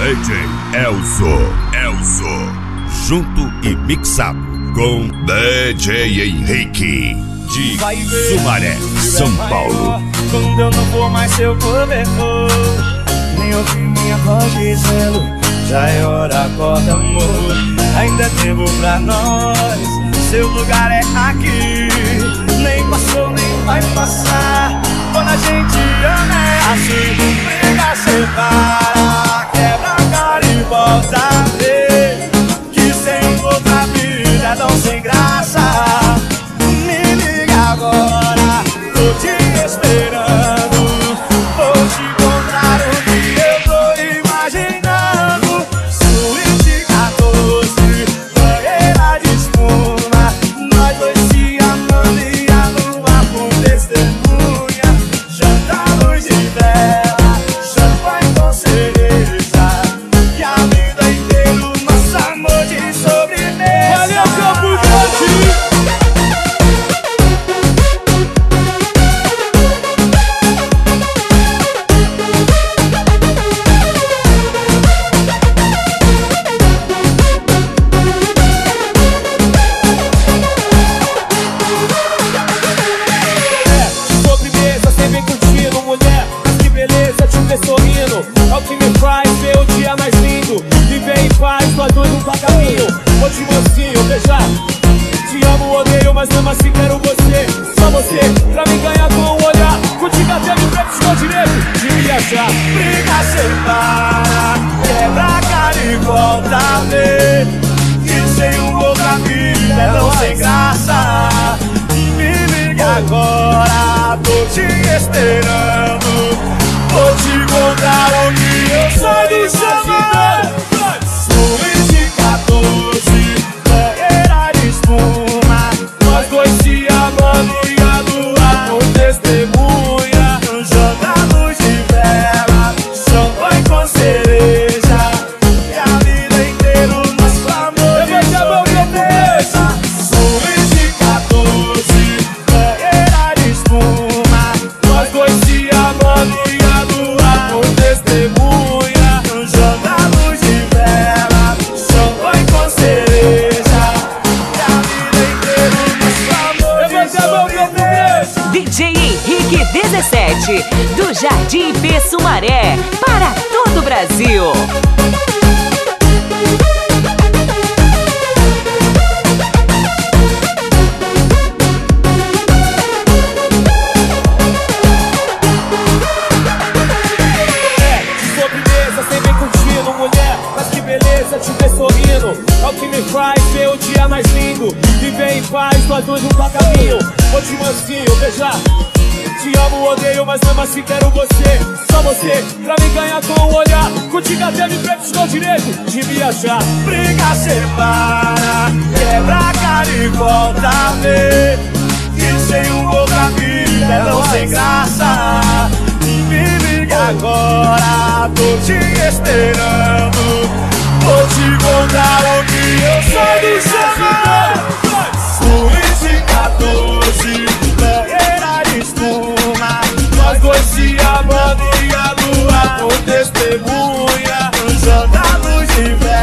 DJ Elzo, junto e mixado com DJ Henrique de Sumaré, São Paulo. Quando eu não for mais seu cobertor, nem ouvir minha voz dizendo já é hora, acorda amor. Ainda é tempo pra nós, seu lugar é aqui. Nem passou, nem vai passar. Quando a gente ama é assim. Briga, separa, quebra a cara e volta a ver que sem outra vida é tão sem graça. Me liga agora, tô te esperando. Vou te contar o que eu tô imaginando. Suíte 14, banheira de espuma, nós dois se amando e a lua por testemunha. Janta, luz de vela, champanhe com cereja, e a vida inteira o nosso amor de sobremesa. Valeu, Campo Grande! Sobremesa, cê vem curtindo, mulher. Mas que beleza te ver sorrindo. É o que me faz ver o dia mais lindo. Viver em paz, nós dois no caminho. Vou te mocinho, beijar. Te amo, odeio, mas mesmo assim quero você. Só você, pra me ganhar com um olhar. Contigo até me preparo direito de viajar. Briga, separa, quebra a cara e volta a ver que sem um outra vida é tão sem graça. Me liga agora, tô te esperando. Vou te contar o que eu sou do chamar. Suíte 14, banheira de espuma, nós dois se amando e a lua por testemunha. Janta, luz de vela, champanhe com cereja, e a vida inteira o nosso amor de sobremesa. Suíte 14, banheira de espuma, nós dois se amando e a lua por testemunha. Janta, luz de vela, champanhe com cereja, e a vida inteira o nosso amor de sobremesa. DJ Henrique 17, do Jardim P Sumaré, para todo o Brasil. Sobremesa, cê vem curtindo, mulher. Mas que beleza te ver sorrindo. É o que me faz ver o dia mais lindo. Viver em paz, nós dois no caminho. Vou te mansinho, beijar. Te amo, odeio, mas mesmo assim quero você. Só você, pra me ganhar com um olhar. Contigo até me preparo direito de viajar. Briga, separa, quebra a cara e volta a ver que sem um outra vida é tão sem graça. Me liga agora, tô te esperando. Vou te contar o que eu sou do chamar. Suíte 14, banheira de espuma, nós dois se amando e a lua por testemunha. Janta, luz de vela,